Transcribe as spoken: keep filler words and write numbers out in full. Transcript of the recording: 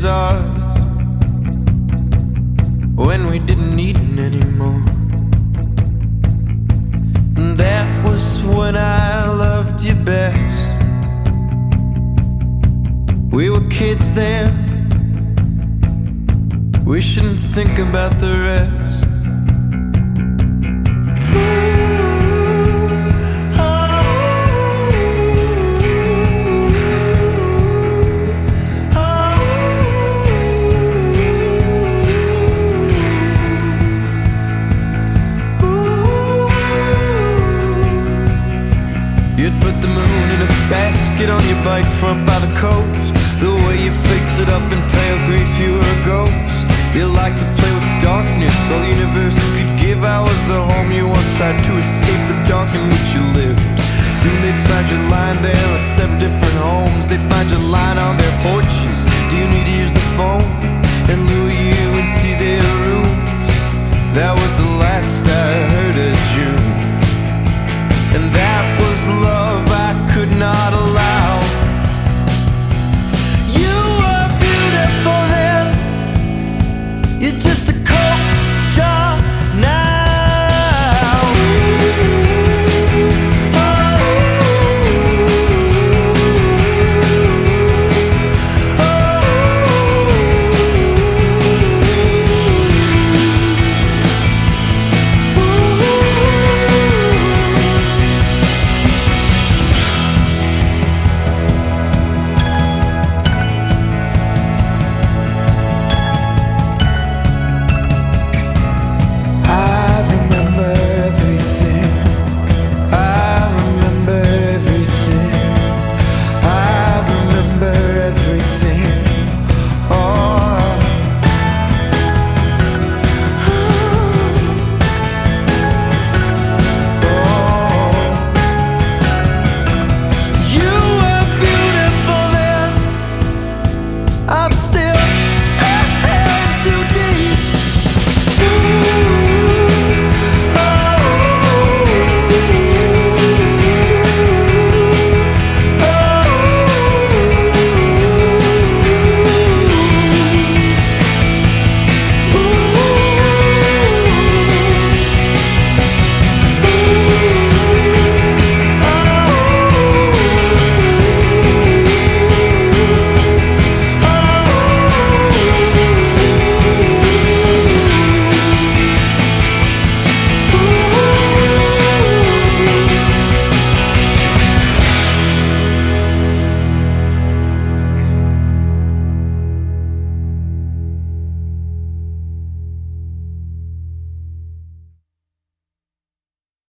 was ours when we didn't need it anymore. And that was when I loved you best. We were kids then, we shouldn't think about the rest. You'd put the moon in a basket on your bike front by the coast. The way you faced it up in pale grief, you were a ghost. You liked to play with darkness, all the universe could give. I was the home you once tried to escape the dark in which you lived. Soon they'd find you lying there at seven different homes. They'd find you lying on their porches. Do you need to use the phone? And lure you into their rooms. That was the